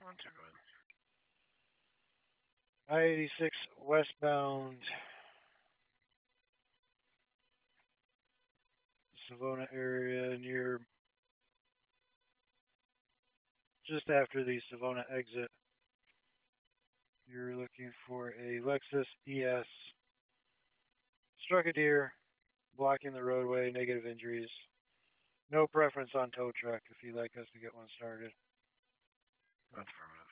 I-86 westbound, Savona area near just after the Savona exit. You're looking for a Lexus ES. Struck a deer, blocking the roadway, negative injuries. No preference on tow truck if you'd like us to get one started.